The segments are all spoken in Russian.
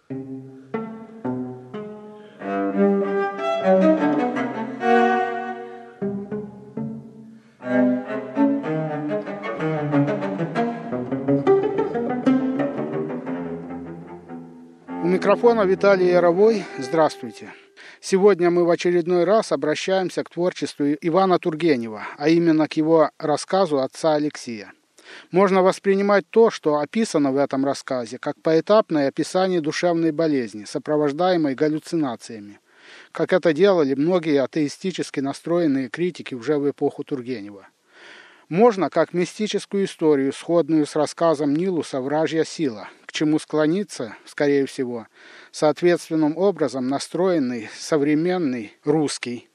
У микрофона Виталий Яровой. Здравствуйте. Сегодня мы в очередной раз обращаемся к творчеству Ивана Тургенева, а именно к его рассказу «Отца Алексия». Можно воспринимать то, что описано в этом рассказе, как поэтапное описание душевной болезни, сопровождаемой галлюцинациями, как это делали многие атеистически настроенные критики уже в эпоху Тургенева. Можно как мистическую историю, сходную с рассказом Нилуса «Вражья сила», к чему склониться, скорее всего, соответственным образом настроенный современный русский.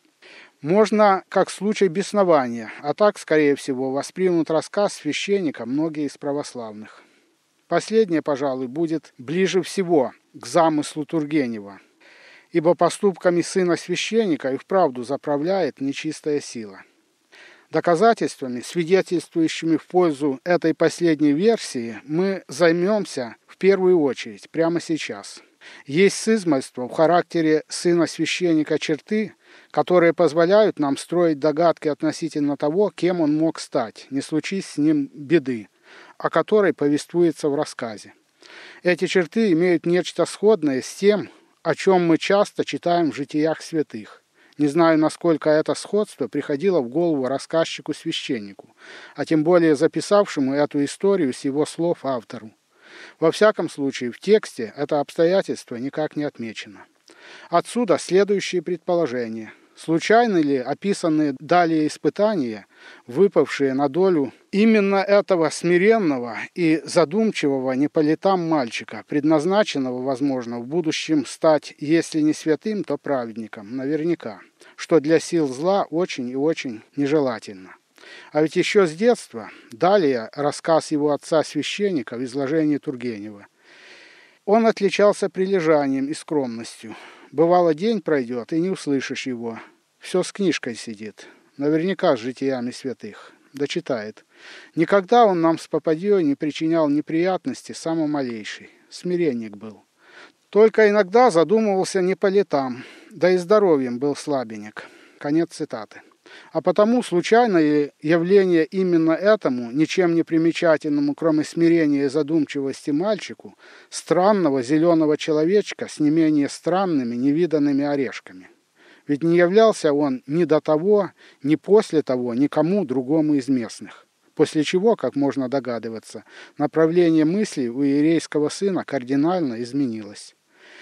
Можно как случай беснования, а так, скорее всего, воспримут рассказ священника многие из православных. Последнее, пожалуй, будет ближе всего к замыслу Тургенева, ибо поступками сына священника и вправду заправляет нечистая сила. Доказательствами, свидетельствующими в пользу этой последней версии, мы займемся в первую очередь прямо сейчас. Есть сызмальство в характере сына священника черты, которые позволяют нам строить догадки относительно того, кем он мог стать, не случись с ним беды, о которой повествуется в рассказе. Эти черты имеют нечто сходное с тем, о чем мы часто читаем в житиях святых. Не знаю, насколько это сходство приходило в голову рассказчику-священнику, а тем более записавшему эту историю с его слов автору. Во всяком случае, в тексте это обстоятельство никак не отмечено. Отсюда следующие предположения. Случайны ли описанные далее испытания, выпавшие на долю именно этого смиренного и задумчивого не по летам мальчика, предназначенного, возможно, в будущем стать, если не святым, то праведником, наверняка, что для сил зла очень и очень нежелательно. А ведь еще с детства, далее рассказ его отца-священника в изложении Тургенева. Он отличался прилежанием и скромностью. Бывало, день пройдет, и не услышишь его. Все с книжкой сидит, наверняка с житиями святых. Дочитает. Никогда он нам с попадьей не причинял неприятности самой малейшей. Смиренник был. Только иногда задумывался не по летам, да и здоровьем был слабенек. Конец цитаты. А потому случайное явление именно этому, ничем не примечательному, кроме смирения и задумчивости мальчику, странного зеленого человечка с не менее странными невиданными орешками. Ведь не являлся он ни до того, ни после того никому другому из местных. После чего, как можно догадываться, направление мыслей у иерейского сына кардинально изменилось.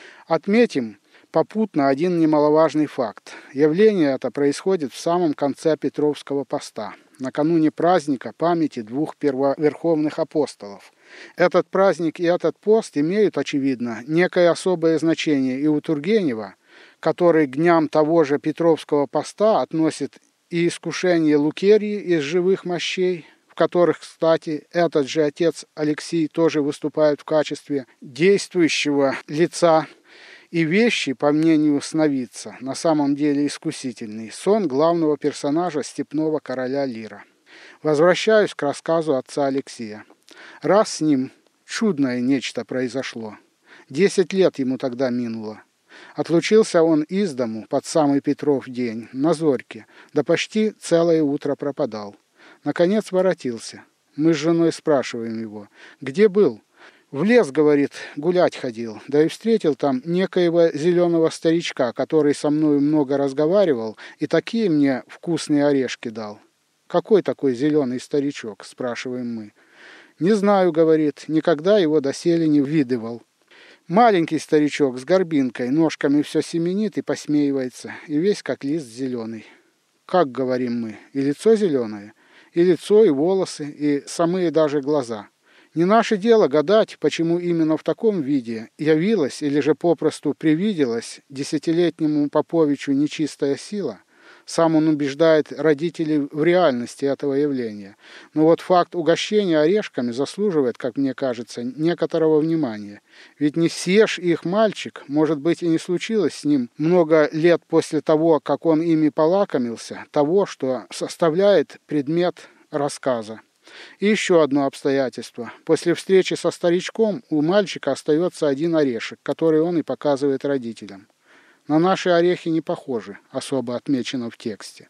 Отметим попутно один немаловажный факт. Явление это происходит в самом конце Петровского поста, накануне праздника памяти двух первоверховных апостолов. Этот праздник и этот пост имеют, очевидно, некое особое значение и у Тургенева, который к дням того же Петровского поста относит и искушение Лукерьи из живых мощей, в которых, кстати, этот же отец Алексий тоже выступает в качестве действующего лица, и вещи, по мнению сновидца, на самом деле искусительный, сон главного персонажа степного короля Лира. Возвращаюсь к рассказу отца Алексия. Раз с ним чудное нечто произошло. 10 лет ему тогда минуло. Отлучился он из дому под самый Петров день, на зорьке, да почти целое утро пропадал. Наконец воротился. Мы с женой спрашиваем его, где был? В лес, говорит, гулять ходил, да и встретил там некоего зеленого старичка, который со мною много разговаривал и такие мне вкусные орешки дал. Какой такой зеленый старичок, спрашиваем мы. Не знаю, говорит, никогда его доселе не видывал. Маленький старичок с горбинкой, ножками все семенит и посмеивается, и весь как лист зеленый. Как, говорим мы, и лицо зеленое, и лицо, и волосы, и самые даже глаза. Не наше дело гадать, почему именно в таком виде явилась или же попросту привиделась 10-летнему Поповичу нечистая сила. Сам он убеждает родителей в реальности этого явления. Но вот факт угощения орешками заслуживает, как мне кажется, некоторого внимания. Ведь не съешь их мальчик, может быть, и не случилось с ним много лет после того, как он ими полакомился, того, что составляет предмет рассказа. И еще одно обстоятельство. После встречи со старичком у мальчика остается один орешек, который он и показывает родителям. На наши орехи не похожи, особо отмечено в тексте.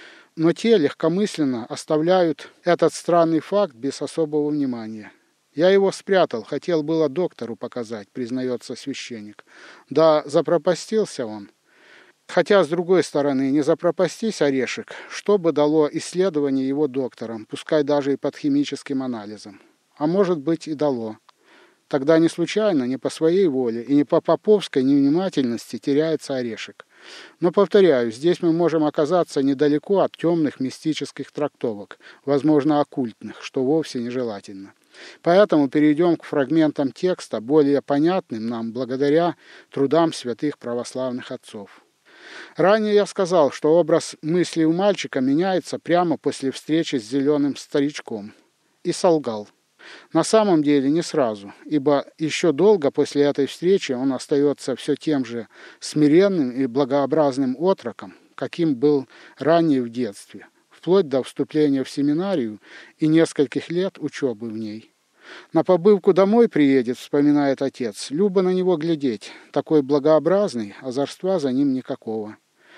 Но те легкомысленно оставляют этот странный факт без особого внимания. Я его спрятал, хотел было доктору показать, признается священник. Да запропастился он. Хотя, с другой стороны, не запропастись орешек, что бы дало исследование его докторам, пускай даже и под химическим анализом. А может быть и дало. Тогда не случайно, не по своей воле и не по поповской невнимательности теряется орешек. Но, повторяю, здесь мы можем оказаться недалеко от темных мистических трактовок, возможно, оккультных, что вовсе нежелательно. Поэтому перейдем к фрагментам текста, более понятным нам благодаря трудам святых православных отцов. Ранее я сказал, что образ мысли у мальчика меняется прямо после встречи с зеленым старичком. И солгал. На самом деле не сразу, ибо еще долго после этой встречи он остается все тем же смиренным и благообразным отроком, каким был ранее в детстве, вплоть до вступления в семинарию и нескольких лет учебы в ней. На побывку домой приедет, вспоминает отец, любо на него глядеть, такой благообразный, озорства за ним никакого.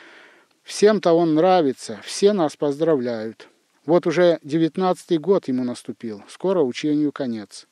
Всем-то он нравится, все нас поздравляют. Вот уже 19-й год ему наступил, скоро учению конец.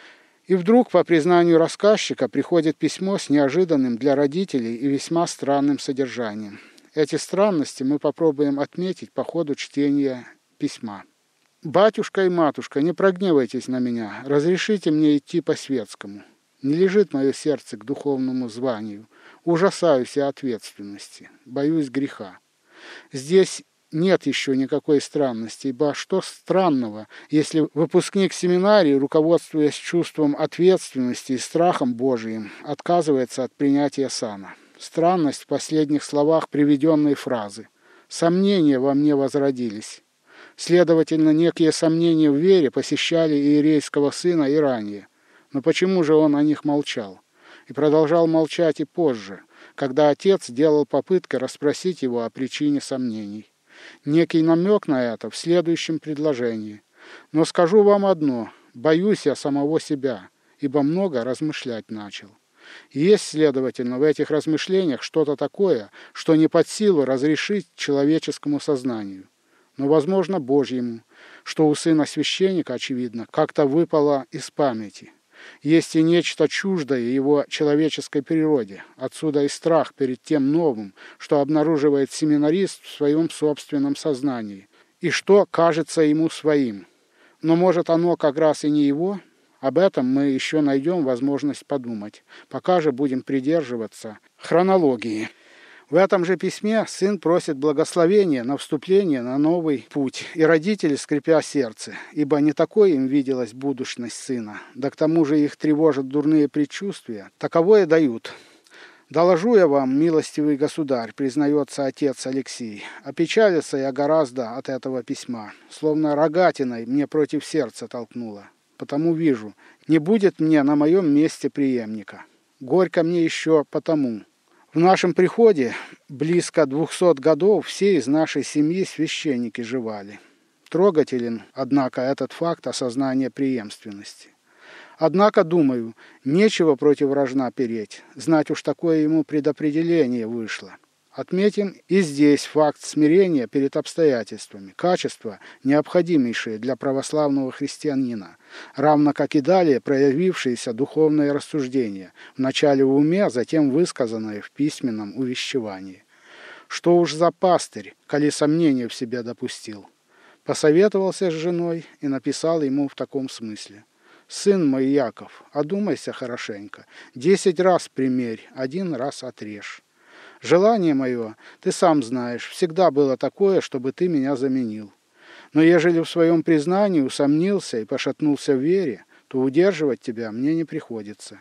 И вдруг, по признанию рассказчика, приходит письмо с неожиданным для родителей и весьма странным содержанием. Эти странности мы попробуем отметить по ходу чтения письма. «Батюшка и матушка, не прогневайтесь на меня, разрешите мне идти по-светскому. Не лежит мое сердце к духовному званию, ужасаюсь я ответственности, боюсь греха. Здесь нет еще никакой странности, ибо что странного, если выпускник семинарии, руководствуясь чувством ответственности и страхом Божиим, отказывается от принятия сана? Странность в последних словах приведенной фразы. Сомнения во мне возродились. Следовательно, некие сомнения в вере посещали иерейского сына и ранее. Но почему же он о них молчал? И продолжал молчать и позже, когда отец делал попытку расспросить его о причине сомнений. Некий намек на это в следующем предложении. Но скажу вам одно, боюсь я самого себя, ибо много размышлять начал. И есть, следовательно, в этих размышлениях что-то такое, что не под силу разрешить человеческому сознанию, но, возможно, Божьему, что у сына священника, очевидно, как-то выпало из памяти. Есть и нечто чуждое его человеческой природе, отсюда и страх перед тем новым, что обнаруживает семинарист в своем собственном сознании, и что кажется ему своим. Но может оно как раз и не его? Об этом мы еще найдем возможность подумать, пока же будем придерживаться хронологии. В этом же письме сын просит благословения на вступление на новый путь, и родители, скрипя сердце, ибо не такой им виделась будущность сына, да к тому же их тревожат дурные предчувствия, таковое дают. «Доложу я вам, милостивый государь», признается отец Алексий, опечалился я гораздо от этого письма, словно рогатиной мне против сердца толкнуло, потому вижу, не будет мне на моем месте преемника. Горько мне еще потому. В нашем приходе близко 200 годов все из нашей семьи священники живали. Трогателен, однако, этот факт осознания преемственности. Однако, думаю, нечего против рожна переть, знать уж такое ему предопределение вышло. Отметим и здесь факт смирения перед обстоятельствами, качество, необходимейшее для православного христианина, равно как и далее проявившееся духовное рассуждение, вначале в уме, а затем высказанное в письменном увещевании. Что уж за пастырь, коли сомнения в себе допустил? Посоветовался с женой и написал ему в таком смысле. «Сын мой Яков, одумайся хорошенько, 10 раз примерь, 1 раз отрежь. Желание мое, ты сам знаешь, всегда было такое, чтобы ты меня заменил. Но ежели в своем признании усомнился и пошатнулся в вере, то удерживать тебя мне не приходится.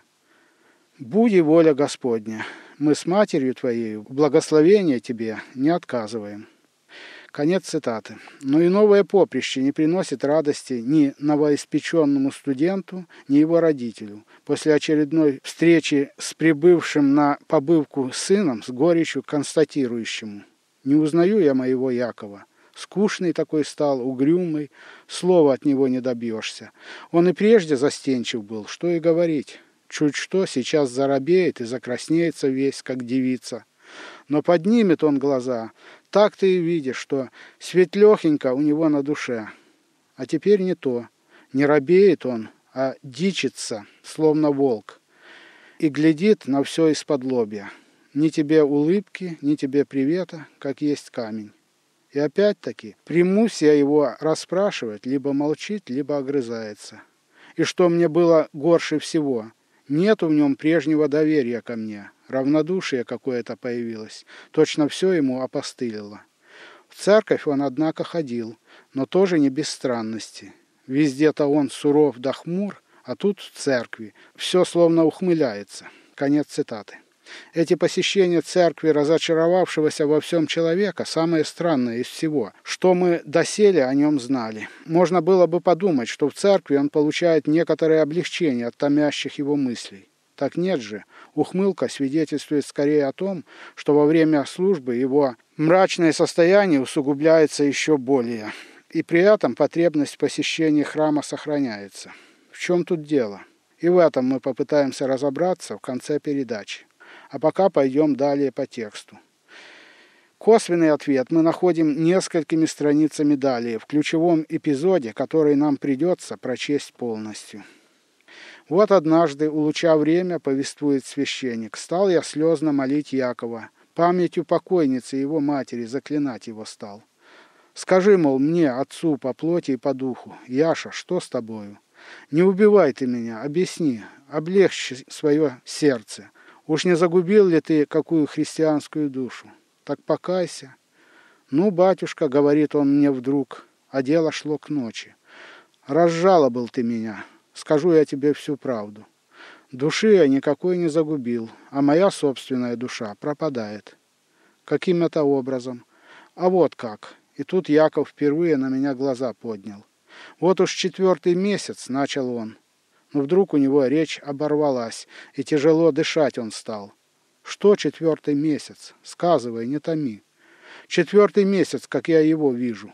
Буди воля Господня, мы с матерью твоей в благословение тебе не отказываем». Конец цитаты. Но и новое поприще не приносит радости ни новоиспеченному студенту, ни его родителю. После очередной встречи с прибывшим на побывку сыном, с горечью констатирующему: «Не узнаю я моего Якова. Скучный такой стал, угрюмый, слова от него не добьешься. Он и прежде застенчив был, что и говорить. Чуть что, сейчас заробеет и закраснеется весь, как девица. Но поднимет он глаза, так ты и видишь, что светлехенько у него на душе. А теперь не то. Не робеет он, а дичится, словно волк. И глядит на все из-подлобья. Ни тебе улыбки, ни тебе привета, как есть камень. И опять-таки, примусь я его расспрашивать, либо молчит, либо огрызается. И что мне было горше всего, нету в нем прежнего доверия ко мне, равнодушие какое-то появилось, точно все ему опостылило. В церковь он, однако, ходил, но тоже не без странности. Везде-то он суров да хмур, а тут в церкви все словно ухмыляется. Конец цитаты. Эти посещения церкви разочаровавшегося во всем человека самое странное из всего, что мы доселе о нем знали. Можно было бы подумать, что в церкви он получает некоторое облегчение от томящих его мыслей. Так нет же. Ухмылка свидетельствует скорее о том, что во время службы его мрачное состояние усугубляется еще более. И при этом потребность в посещении храма сохраняется. В чем тут дело? И в этом мы попытаемся разобраться в конце передачи. А пока пойдем далее по тексту. Косвенный ответ мы находим несколькими страницами далее, в ключевом эпизоде, который нам придется прочесть полностью. Вот однажды, улуча время, повествует священник, стал я слезно молить Якова, памятью покойницы его матери заклинать его стал. Скажи, мол, мне, отцу, по плоти и по духу, Яша, что с тобою? Не убивай ты меня, объясни, облегчи свое сердце. Уж не загубил ли ты какую христианскую душу? Так покайся. Ну, батюшка, говорит он мне вдруг, а дело шло к ночи. Разжалобил ты меня, скажу я тебе всю правду. Души я никакой не загубил, а моя собственная душа пропадает. Каким это образом? А вот как. И тут Яков впервые на меня глаза поднял. Вот уж 4-й месяц, начал он. Но вдруг у него речь оборвалась, и тяжело дышать он стал. Что 4-й месяц? Сказывай, не томи. 4-й месяц, как я его вижу.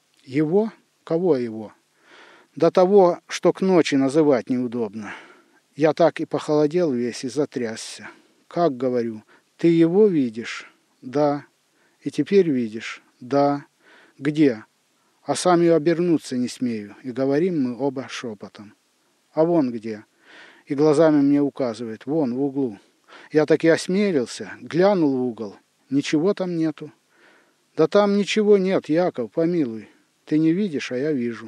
Его? Кого его? До того, что к ночи называть неудобно. Я так и похолодел весь и затрясся. Как, говорю, ты его видишь? Да. И теперь видишь? Да. Где? А сам и обернуться не смею, и говорим мы оба шепотом. А вон где? И глазами мне указывает, вон, в углу. Я таки осмелился, глянул в угол. Ничего там нету. Да там ничего нет, Яков, помилуй. Ты не видишь, а я вижу.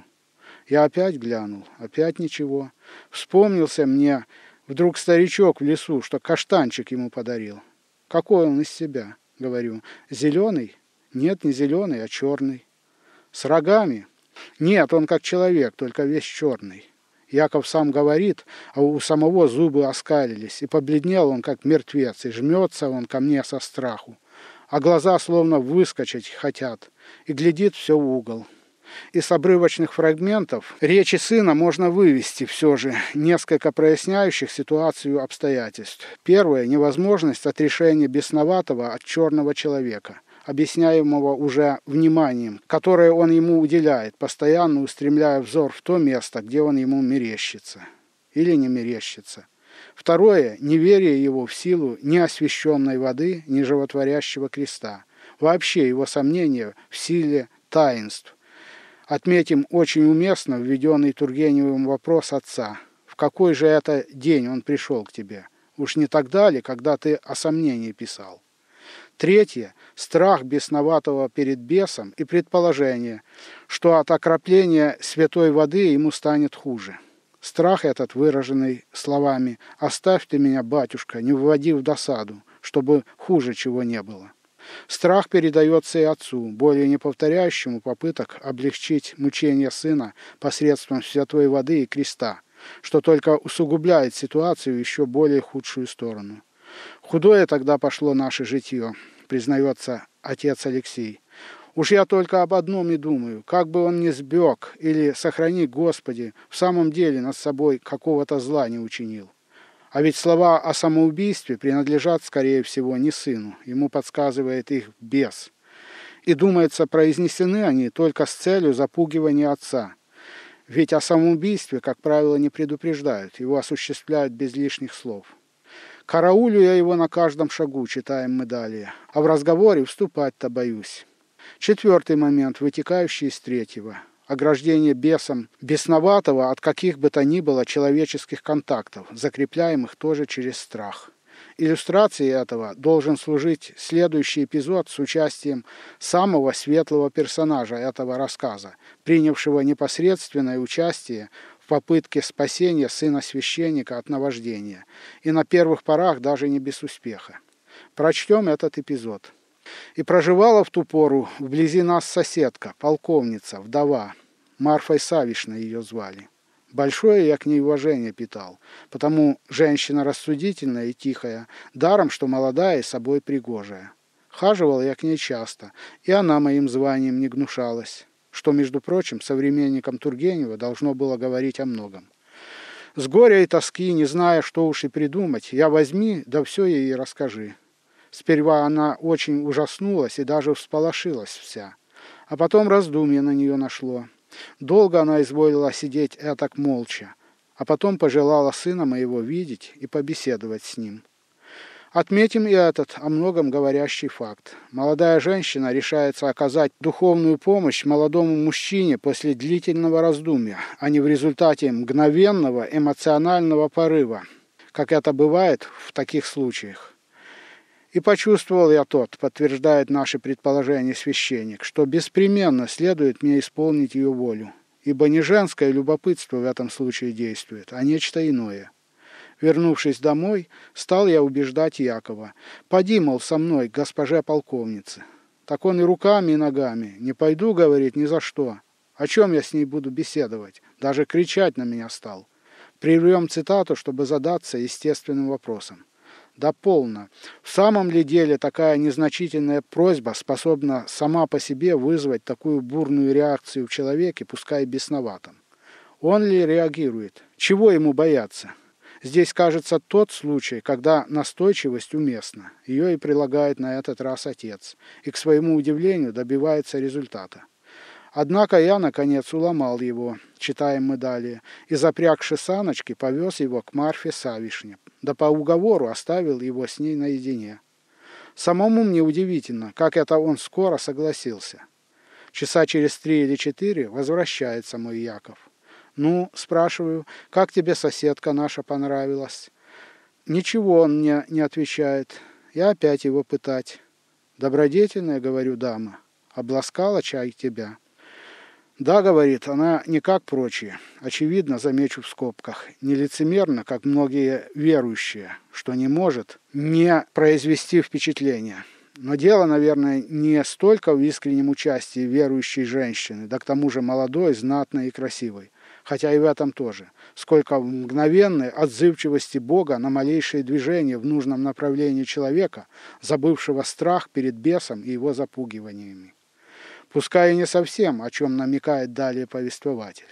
Я опять глянул, опять ничего. Вспомнился мне вдруг старичок в лесу, что каштанчик ему подарил. Какой он из себя, говорю. Зеленый? Нет, не зеленый, а черный. С рогами? Нет, он как человек, только весь черный. Яков сам говорит, а у самого зубы оскалились, и побледнел он, как мертвец, и жмется он ко мне со страху. А глаза словно выскочить хотят, и глядит все в угол. Из обрывочных фрагментов речи сына можно вывести все же несколько проясняющих ситуацию обстоятельств. Первое – невозможность отрешения бесноватого от черного человека, объясняемого уже вниманием, которое он ему уделяет, постоянно устремляя взор в то место, где он ему мерещится или не мерещится. Второе – неверие его в силу ни освященной воды, ни животворящего креста. Вообще его сомнения в силе таинств. Отметим очень уместно введенный Тургеневым вопрос отца. В какой же это день он пришел к тебе? Уж не тогда ли, когда ты о сомнении писал? Третье – страх бесноватого перед бесом и предположение, что от окропления святой воды ему станет хуже. Страх этот, выраженный словами «Оставь ты меня, батюшка, не вводи в досаду, чтобы хуже чего не было». Страх передается и отцу, более не повторяющему попыток облегчить мучения сына посредством святой воды и креста, что только усугубляет ситуацию в еще более худшую сторону. Худое тогда пошло наше житье, признается отец Алексей. Уж я только об одном и думаю, как бы он ни сбег или, сохрани Господи, в самом деле над собой какого-то зла не учинил. А ведь слова о самоубийстве принадлежат, скорее всего, не сыну, ему подсказывает их бес. И, думается, произнесены они только с целью запугивания отца. Ведь о самоубийстве, как правило, не предупреждают, его осуществляют без лишних слов. «Караулю я его на каждом шагу», читаем мы далее, а в разговоре вступать-то боюсь. Четвертый момент, вытекающий из третьего. Ограждение бесом бесноватого от каких бы то ни было человеческих контактов, закрепляемых тоже через страх. Иллюстрацией этого должен служить следующий эпизод с участием самого светлого персонажа этого рассказа, принявшего непосредственное участие в попытке спасения сына священника от наваждения, и на первых порах даже не без успеха. Прочтем этот эпизод. «И проживала в ту пору вблизи нас соседка, полковница, вдова, Марфой Савишной ее звали. Большое я к ней уважение питал, потому женщина рассудительная и тихая, даром, что молодая и собой пригожая. Хаживал я к ней часто, и она моим званием не гнушалась, что, между прочим, современникам Тургенева должно было говорить о многом. С горя и тоски, не зная, что уж и придумать, я возьми, да все ей и расскажи. Сперва она очень ужаснулась и даже всполошилась вся, а потом раздумье на нее нашло. Долго она изволила сидеть этак молча, а потом пожелала сына моего видеть и побеседовать с ним. Отметим и этот о многом говорящий факт. Молодая женщина решается оказать духовную помощь молодому мужчине после длительного раздумья, а не в результате мгновенного эмоционального порыва, как это бывает в таких случаях. И почувствовал я тот, подтверждает наши предположения священник, что беспременно следует мне исполнить ее волю, ибо не женское любопытство в этом случае действует, а нечто иное. Вернувшись домой, стал я убеждать Якова. «Поди, мол, со мной к госпоже полковнице». Так он и руками, и ногами. «Не пойду, — говорит, — ни за что. О чем я с ней буду беседовать? Даже кричать на меня стал». Прервем цитату, чтобы задаться естественным вопросом. Да полно. В самом ли деле такая незначительная просьба способна сама по себе вызвать такую бурную реакцию в человеке, пускай бесноватом? Он ли реагирует? Чего ему бояться? Здесь, кажется, тот случай, когда настойчивость уместна. Ее и прилагает на этот раз отец. И, к своему удивлению, добивается результата. Однако я, наконец, уломал его, читаем мы далее, и, запрягши саночки, повез его к Марфе Савишне, да по уговору оставил его с ней наедине. Самому мне удивительно, как это он скоро согласился. Часа через 3 или 4 возвращается мой Яков. «Ну, — спрашиваю, — как тебе соседка наша понравилась?» «Ничего он мне не отвечает. Я опять его пытать. Добродетельная, — говорю, — дама. Обласкала чай тебя?» «Да, — говорит, — она не как прочие. Очевидно, замечу в скобках, не лицемерно, как многие верующие, что не может не произвести впечатление. Но дело, наверное, не столько в искреннем участии верующей женщины, да к тому же молодой, знатной и красивой, хотя и в этом тоже, сколько в мгновенной отзывчивости Бога на малейшие движения в нужном направлении человека, забывшего страх перед бесом и его запугиваниями. Пускай и не совсем, о чем намекает далее повествователь.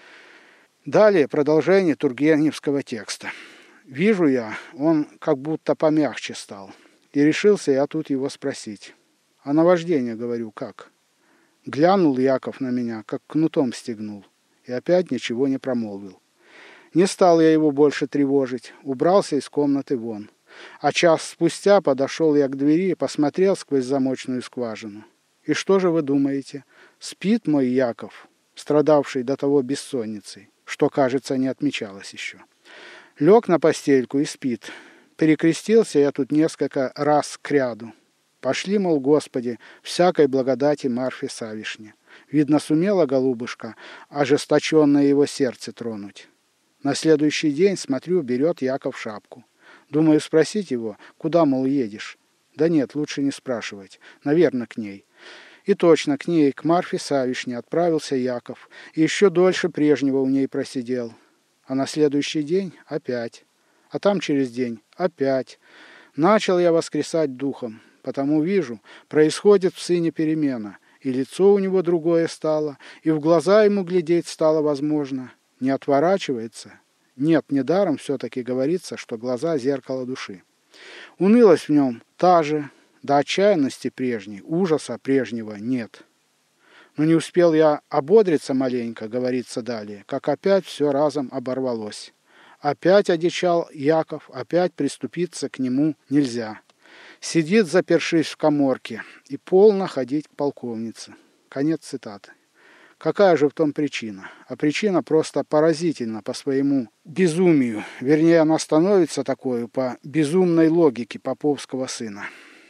Далее продолжение тургеневского текста. Вижу я, он как будто помягче стал. И решился я тут его спросить. А наваждение, говорю, как? Глянул Яков на меня, как кнутом стегнул, и опять ничего не промолвил. Не стал я его больше тревожить, убрался из комнаты вон. А час спустя подошел я к двери и посмотрел сквозь замочную скважину. И что же вы думаете? Спит мой Яков, страдавший до того бессонницей, что, кажется, не отмечалось еще. Лег на постельку и спит. Перекрестился я тут несколько раз кряду. Пошли, мол, Господи, всякой благодати Марфе Савишне. Видно, сумела голубушка ожесточенное его сердце тронуть. На следующий день, смотрю, берет Яков шапку. Думаю спросить его, куда, мол, едешь? Да нет, лучше не спрашивать. Наверное, к ней. И точно к ней, к Марфе Савишне, отправился Яков. И еще дольше прежнего у ней просидел. А на следующий день опять. А там через день опять. Начал я воскресать духом, потому вижу, происходит в сыне перемена. И лицо у него другое стало, и в глаза ему глядеть стало возможно. Не отворачивается. Нет, недаром все-таки говорится, что глаза — зеркало души. Унылость в нем та же, до отчаянности прежней, ужаса прежнего нет. Но не успел я ободриться маленько, говорится далее, как опять все разом оборвалось. Опять одичал Яков, опять приступиться к нему нельзя. Сидит, запершись в каморке, и полно ходить к полковнице. Конец цитаты. Какая же в том причина? А причина просто поразительна по своему безумию. Вернее, она становится такой по безумной логике поповского сына.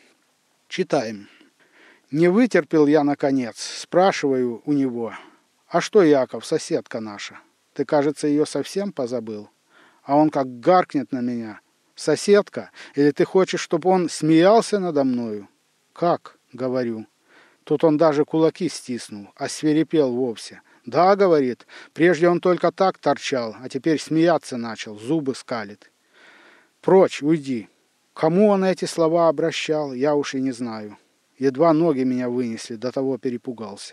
Читаем. Не вытерпел я, наконец, спрашиваю у него, а что, Яков, соседка наша? Ты, кажется, ее совсем позабыл? А он как гаркнет на меня. Соседка? Или ты хочешь, чтобы он смеялся надо мною? Как? Говорю. Тут он даже кулаки стиснул, освирепел вовсе. Да, говорит, прежде он только так торчал, а теперь смеяться начал, зубы скалит. Прочь, уйди. Кому он эти слова обращал, я уж и не знаю. Едва ноги меня вынесли, до того перепугался.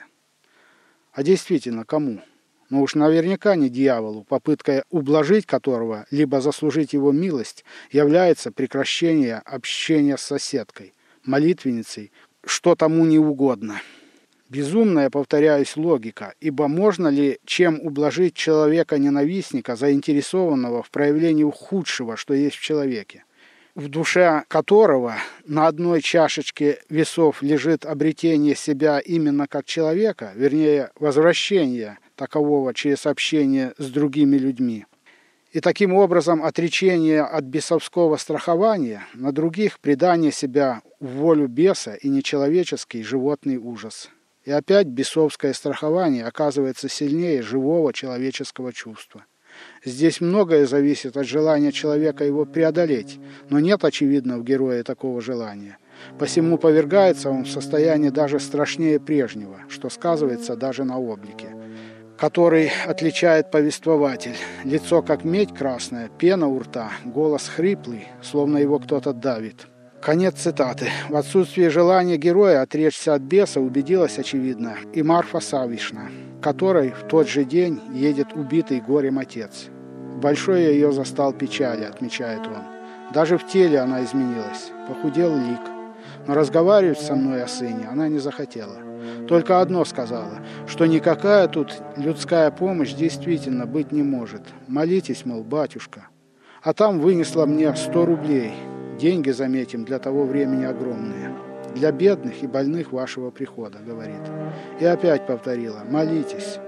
А действительно, кому? Ну уж наверняка не дьяволу, попытка ублажить которого, либо заслужить его милость, является прекращение общения с соседкой, молитвенницей, что тому не угодно. Безумная, повторяюсь, логика, ибо можно ли чем ублажить человека-ненавистника, заинтересованного в проявлении худшего, что есть в человеке, в душе которого на одной чашечке весов лежит обретение себя именно как человека, вернее, возвращение такового через общение с другими людьми. И таким образом отречение от бесовского страхования, на других предание себя в волю беса и нечеловеческий животный ужас. И опять бесовское страхование оказывается сильнее живого человеческого чувства. Здесь многое зависит от желания человека его преодолеть, но нет, очевидно, в герое такого желания. Посему повергается он в состояние даже страшнее прежнего, что сказывается даже на облике, который отличает повествователь. Лицо как медь красная, пена у рта, голос хриплый, словно его кто-то давит. Конец цитаты. В отсутствии желания героя отречься от беса убедилась, очевидно, и Марфа Савишна, которой в тот же день едет убитый горем отец. Большой ее застал печали, отмечает он. Даже в теле она изменилась, похудел лик. Но разговаривать со мной о сыне она не захотела. Только одно сказала, что никакая тут людская помощь действительно быть не может. Молитесь, мол, батюшка. А там вынесла мне 100 рублей. Деньги, заметим, для того времени огромные. Для бедных и больных вашего прихода, говорит. И опять повторила, молитесь.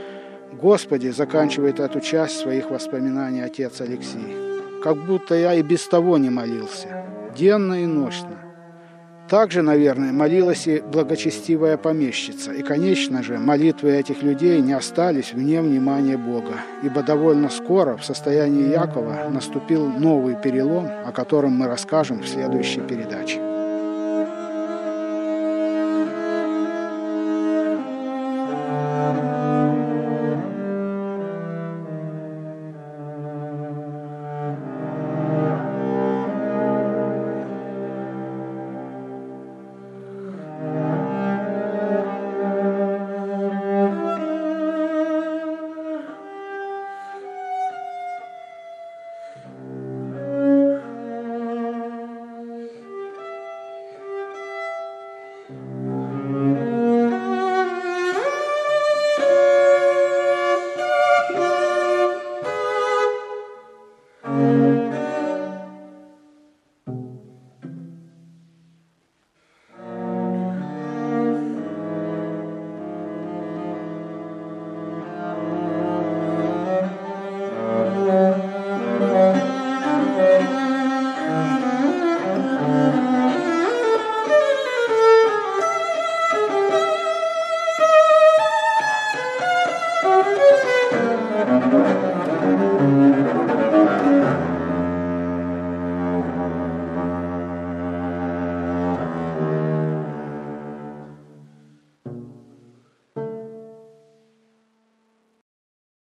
Господи, заканчивает эту часть своих воспоминаний отец Алексей. Как будто я и без того не молился. Денно и ночно. Также, наверное, молилась и благочестивая помещица. И, конечно же, молитвы этих людей не остались вне внимания Бога, ибо довольно скоро в состоянии Якова наступил новый перелом, о котором мы расскажем в следующей передаче.